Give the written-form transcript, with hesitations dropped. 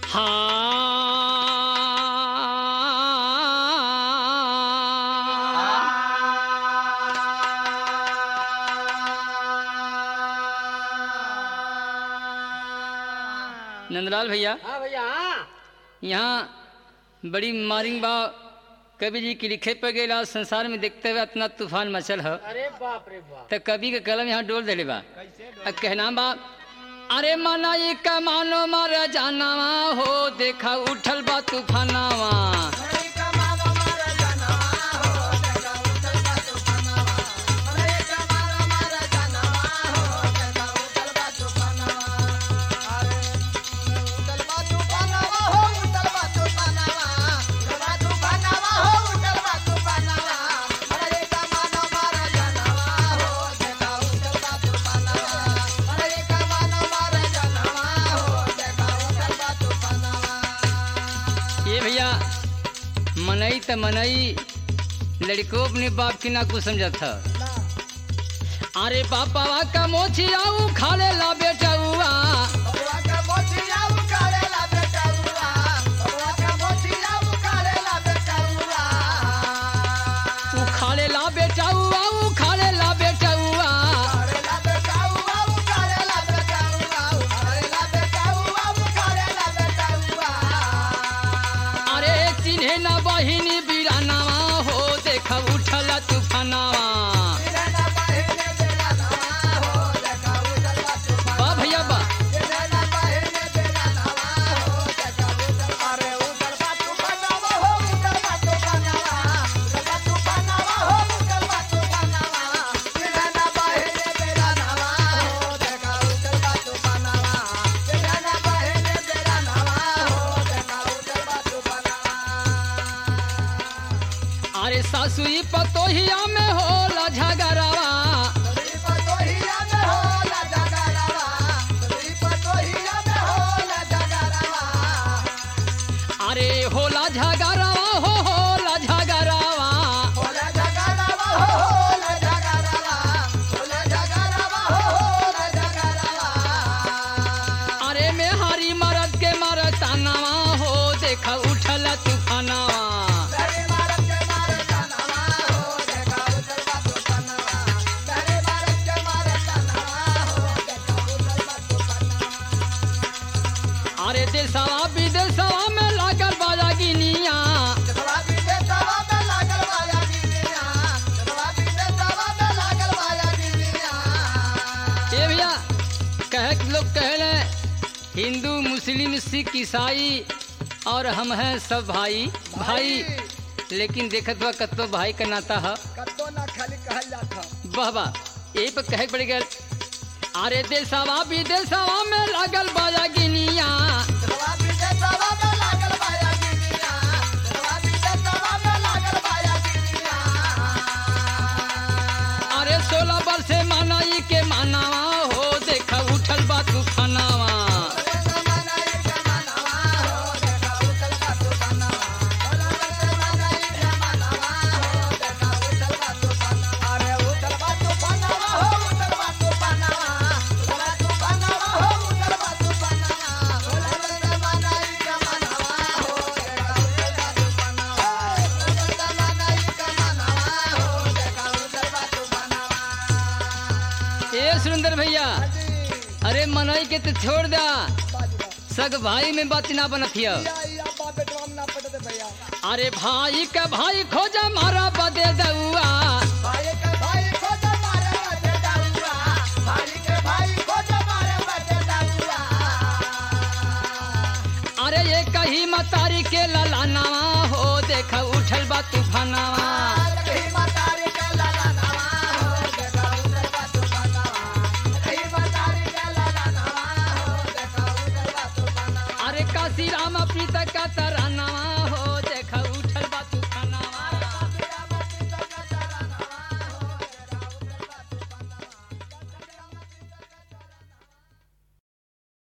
नंदलाल भैया, हाँ भैया, हाँ यहाँ बड़ी मारिंग बा कवि जी की लिखे पे गेला संसार में देखते हुए इतना तूफान मचल है। अरे बाप रे बाप। तो कवि के कलम यहाँ डोल देले बा। कहना बा अरे माना ये कमानो मारा जानावा हो देखा उठल बा तूफानावा। मनई त मनई लड़को अपने बाप की ना कुछ समझा था। अरे पापा का मोची आऊ खाले ला बेटा हुआ। खाले ला बेटा हुआ, खाले ला बेटा हुआ। अरे चिन्हे ना बहिनी बिरानावा हो देखा उठला तूफानावा। वाह भैया वाह। अरे सासुई पतोहिया में होला झगड़ावा। अरे होला झगड़ावा हो होला झगड़ावा। अरे में हरी मरद के मरतानावा हो देखा उठला तूफानावा। अरे देशवा विदेशवा में लागल बाजा गिनिया। ये भैया कहे लोग कहले हिंदू मुस्लिम सिख ईसाई और हम हैं सब भाई भाई, लेकिन देखत बा कतो भाई का नाता है वाह वाह। यही पर कहे पड़ गया। अरे देशवा विदेशवा में लागल बाजा गिनिया। अरे 16 वर्ष से मनाई के मानावा हो देखा उठल बा तूफानावा। सुरेंद्र भैया, अरे मनई के तो छोड़ दा, सग भाई में बात ना बनतिया। अरे भाई का भाई खोजा मारा बदे दउआ। अरे ये कही मतारी के ललानावा हो देखा उठल बा तूफानावा। काशी राम प्रीत का तरानावा